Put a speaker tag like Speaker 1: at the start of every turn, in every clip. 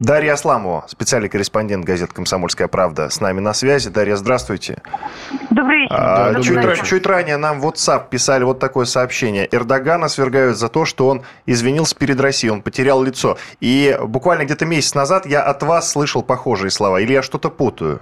Speaker 1: Дарья Асламова, специальный корреспондент газеты «Комсомольская правда», с нами на связи. Дарья, здравствуйте.
Speaker 2: Добрый вечер.
Speaker 1: Чуть ранее нам в WhatsApp писали вот такое сообщение. Эрдогана свергают за то, что он извинился перед Россией, он потерял лицо. И буквально где-то месяц назад я от вас слышал похожие слова. Или я что-то путаю?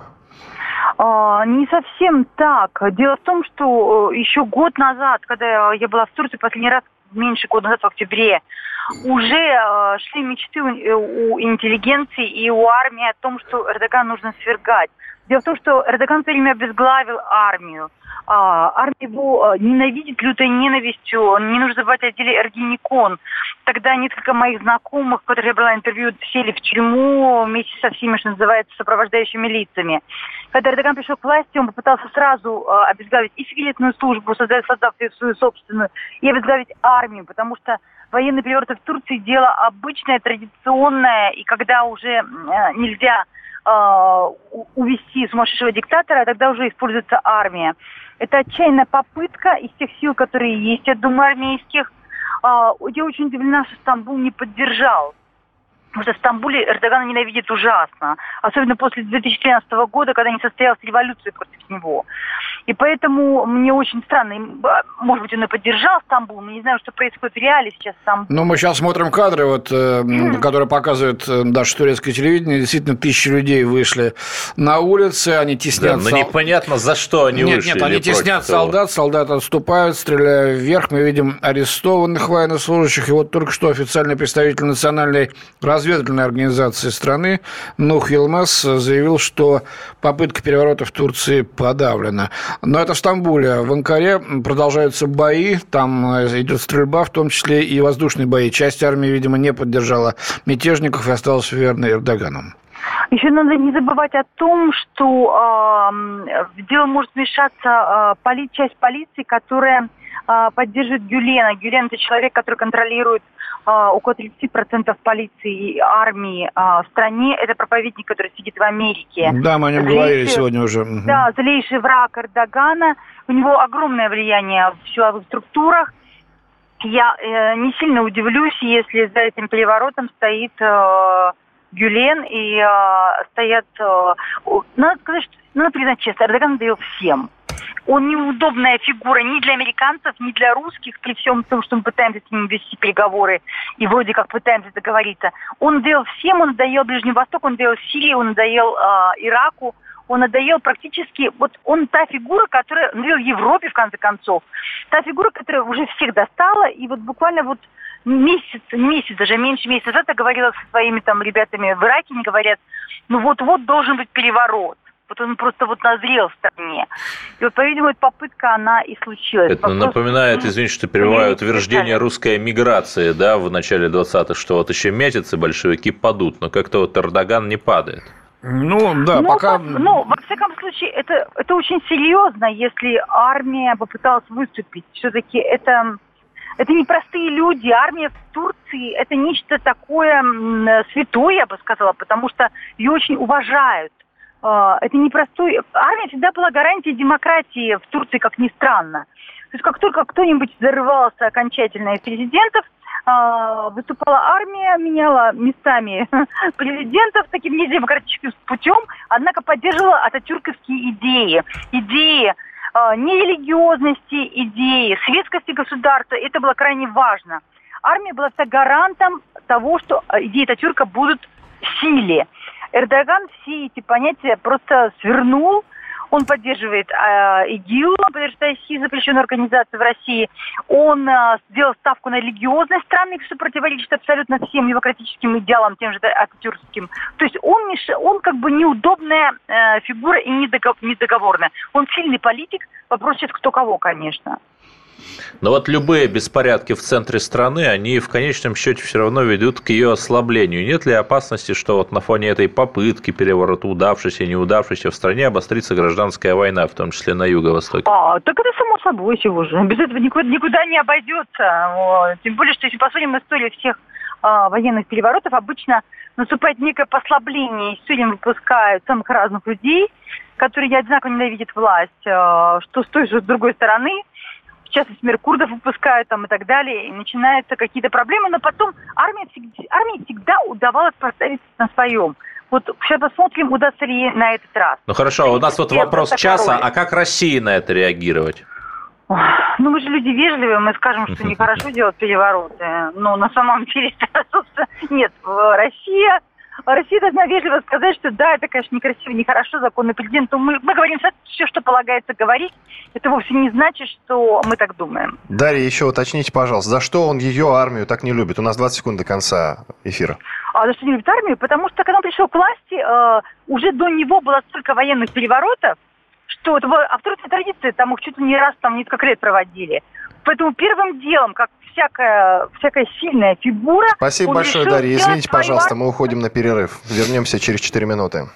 Speaker 2: Не совсем так. Дело в том, что еще год назад, когда я была в Турции последний раз, меньше года назад, в октябре, уже шли мечты у интеллигенции и у армии о том, что Эрдогана нужно свергать. Дело в том, что Эрдоган все время обезглавил армию. Армия его ненавидит лютой ненавистью. Не нужно забывать о деле Эргенекон. Тогда несколько моих знакомых, которых я брала интервью, сели в тюрьму вместе со всеми, что называется, сопровождающими лицами. Когда Эрдоган пришел к власти, он попытался сразу обезглавить и секретную службу, создав свою собственную, и обезглавить армию, потому что военные перевороты в Турции дело обычное, традиционное, и когда уже нельзя увести сумасшедшего диктатора, тогда уже используется армия. Это отчаянная попытка из тех сил, которые есть, я думаю, армейских. Я очень удивлена, что Стамбул не поддержал. Потому что в Стамбуле Эрдогана ненавидит ужасно. Особенно после 2013 года, когда не состоялась революция против него. И поэтому мне очень странно. Может быть, он и поддержал Стамбул. Мы не знаем, что происходит в реале сейчас в Стамбуле.
Speaker 3: Ну, мы сейчас смотрим кадры, которые показывает даже турецкое телевидение. Действительно, тысячи людей вышли на улицы, они теснят...
Speaker 4: Да, но непонятно, за что они вышли.
Speaker 3: Нет, они теснят солдат, солдаты отступают, стреляя вверх. Мы видим арестованных военнослужащих. И вот только что официальный представитель национальной разведывательной организации страны Нух Йилмаз заявил, что попытка переворота в Турции подавлена. Но это в Стамбуле. В Анкаре продолжаются бои, там идет стрельба, в том числе и воздушные бои. Часть армии, видимо, не поддержала мятежников и осталась верной Эрдогану.
Speaker 2: Еще надо не забывать о том, что в дело может вмешаться часть полиции, которая поддерживает Гюлена. Гюлен – это человек, который контролирует около 30% полиции и армии в стране. Это проповедник, который сидит в Америке.
Speaker 3: Да, мы о нем говорили сегодня уже.
Speaker 2: Да, злейший враг Эрдогана. У него огромное влияние в силовых структурах. Я не сильно удивлюсь, если за этим переворотом стоит Гюлен и стоят... Надо сказать, что, надо признать честно, Эрдоган надоел всем. Он неудобная фигура ни для американцев, ни для русских, при всем том, что мы пытаемся с ним вести переговоры и вроде как пытаемся договориться. Он надоел всем, он надоел Ближнему Востоку, он надоел Сирии, он надоел Ираку, он надоел практически... Вот он та фигура, которая надоел Европе, в конце концов. Та фигура, которая уже всех достала, и вот буквально вот месяц, даже меньше месяца назад я говорила со своими там ребятами в Ираке, они говорят, ну вот-вот должен быть переворот. Вот он просто вот назрел в стране. И вот, по-видимому, эта попытка, она и случилась.
Speaker 4: Это напоминает, извините, что перебиваю, утверждение русской миграции, да, в начале 20-х, что вот еще месяцы большевики падут, но как-то вот Эрдоган не падает.
Speaker 3: Ну, да, пока...
Speaker 2: во всяком случае, это очень серьезно, если армия попыталась выступить. Все-таки это непростые люди. Армия в Турции – это нечто такое святое, я бы сказала, потому что ее очень уважают. Это непростой... Армия всегда была гарантией демократии в Турции, как ни странно. То есть как только кто-нибудь зарывался окончательно из президентов, выступала армия, меняла местами президентов таким недемократическим путем, однако поддерживала ататюрковские идеи. Идеи нерелигиозности, идеи светскости государства. Это было крайне важно. Армия была всегда гарантом того, что идеи Ататюрка будут в силе. Эрдоган все эти понятия просто свернул. Он поддерживает ИГИЛ, поддерживает ISIS, запрещенную организацию в России. Он сделал ставку на религиозность страны, что противоречит абсолютно всем демократическим идеалам, тем же ататюркским. То есть он как бы неудобная фигура и недоговорная. Он сильный политик, вопрос сейчас кто кого, конечно.
Speaker 4: Но вот любые беспорядки в центре страны, они в конечном счете все равно ведут к ее ослаблению. Нет ли опасности, что вот на фоне этой попытки переворота, удавшейся и неудавшейся, в стране обострится гражданская война, в том числе на юго-востоке?
Speaker 2: Так это само собой сегодня. Без этого никуда не обойдется. Тем более, что если посмотрим историю всех военных переворотов, обычно наступает некое послабление. Из тюрем выпускают самых разных людей, которые одинаково ненавидят власть, что с той, что с другой стороны. сейчас, например, курдов выпускают там и так далее, и начинаются какие-то проблемы, но потом армии всегда удавалось поставить на своем. Вот сейчас посмотрим, удастся ли на этот раз.
Speaker 4: Ну хорошо, у нас вот вопрос часа, а как России на это реагировать?
Speaker 2: Ну, мы же люди вежливые, мы скажем, что нехорошо делать перевороты. Но на самом деле, собственно, нет, Россия должна вежливо сказать, что да, это, конечно, некрасиво, нехорошо, законный президент. Но мы говорим все, что полагается говорить. Это вовсе не значит, что мы так думаем.
Speaker 1: Дарья, еще уточните, пожалуйста, за что он ее армию так не любит? У нас 20 секунд до конца эфира.
Speaker 2: За что не любит армию? Потому что, когда он пришел к власти, уже до него было столько военных переворотов, что это была абсолютная традиция, там их чуть ли не раз, там несколько лет проводили. Поэтому первым делом, как всякая сильная фигура...
Speaker 1: Спасибо большое, Дарья. Извините, пожалуйста, мы уходим на перерыв. Вернемся через 4 минуты.